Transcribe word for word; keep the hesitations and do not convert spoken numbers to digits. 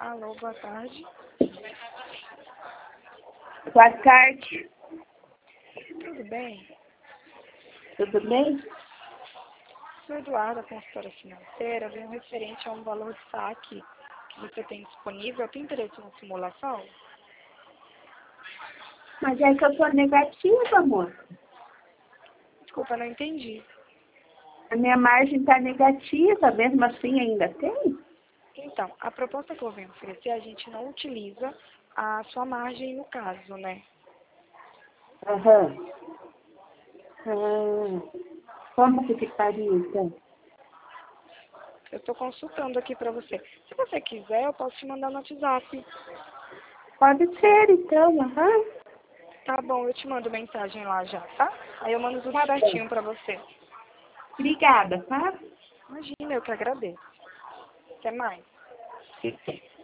Alô, boa tarde. Boa tarde. Tudo bem? Tudo bem? Sou Eduarda, consultora financeira, venho referente a um valor de saque que você tem disponível. Tem interesse na simulação? Mas é que eu sou negativa, amor. Desculpa, não entendi. A minha margem está negativa, mesmo assim ainda tem? Então, a proposta que eu venho oferecer, a gente não utiliza a sua margem no caso, né? Aham. Ah, como que ficaria, então? Eu estou consultando aqui para você. Se você quiser, eu posso te mandar no WhatsApp. Pode ser, então. Aham. Tá bom, eu te mando mensagem lá já, tá? Aí eu mando tudo Tá bom. certinho para você. Obrigada, tá? Imagina, eu que agradeço. Até mais. Sim.